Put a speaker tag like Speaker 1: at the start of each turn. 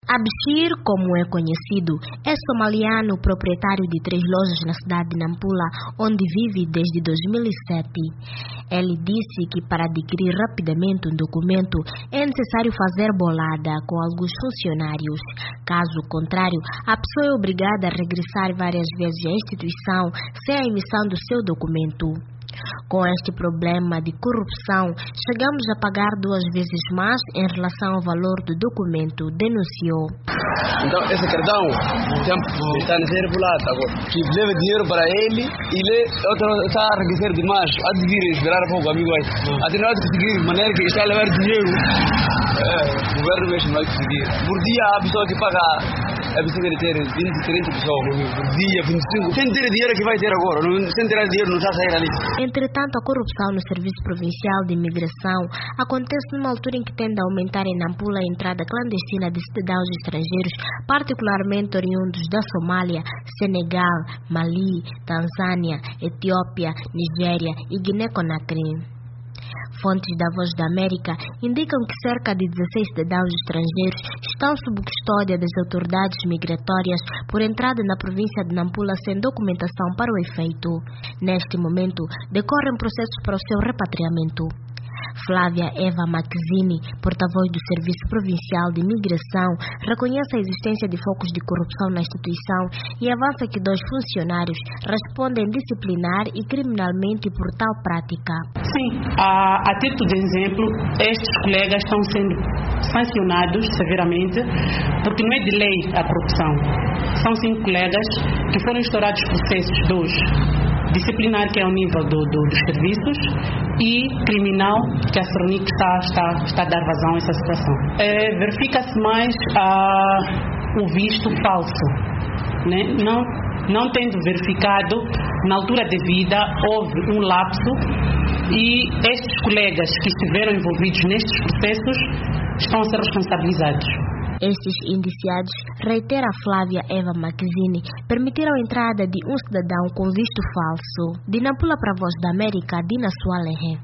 Speaker 1: Abshir, como é conhecido, é somaliano proprietário de 3 lojas na cidade de Nampula, onde vive desde 2007. Ele disse que para adquirir rapidamente um documento é necessário fazer bolada com alguns funcionários. Caso contrário, a pessoa é obrigada a regressar várias vezes à instituição sem a emissão do seu documento. Com este problema de corrupção, chegamos a pagar 2 vezes mais em relação ao valor do documento, denunciou.
Speaker 2: Então, esse cartão está a ser regulado agora, que leva dinheiro para ele e ele está a requecer demais. Há de vir esperar um pouco, amigo. Até nós conseguir de maneira que está a levar dinheiro, o governo mesmo vai conseguir. Por dia, a pessoa que paga é preciso ter 20, 30 pessoas por dia, 25. Sem ter dinheiro que vai ter agora, sem ter dinheiro não está a sair ali.
Speaker 1: Entretanto, a corrupção no Serviço Provincial de Imigração acontece numa altura em que tende a aumentar em Nampula a entrada clandestina de cidadãos estrangeiros, particularmente oriundos da Somália, Senegal, Mali, Tanzânia, Etiópia, Nigéria e Guiné-Conakry. Fontes da Voz da América indicam que cerca de 16 cidadãos estrangeiros estão sob custódia das autoridades migratórias por entrada na província de Nampula sem documentação para o efeito. Neste momento, decorrem processos para o seu repatriamento. Flávia Eva Maxini, porta-voz do Serviço Provincial de Imigração, reconhece a existência de focos de corrupção na instituição e avança que 2 funcionários respondem disciplinar e criminalmente por tal prática.
Speaker 3: Sim, a título de exemplo, estes colegas estão sendo sancionados severamente porque não é de lei a corrupção. São 5 colegas que foram instaurados processos 2. Disciplinar, que é ao nível dos serviços, e criminal, que a Seronic está a dar vazão a essa situação. Verifica-se mais o visto falso, né? Não tendo verificado, na altura devida, houve um lapso e estes colegas que estiveram envolvidos nestes processos estão a ser responsabilizados.
Speaker 1: Estes indiciados, reitera Flávia Eva Maxini, permitiram a entrada de um cidadão com visto falso. De Nampula para a Voz da América, Dina Sualehe.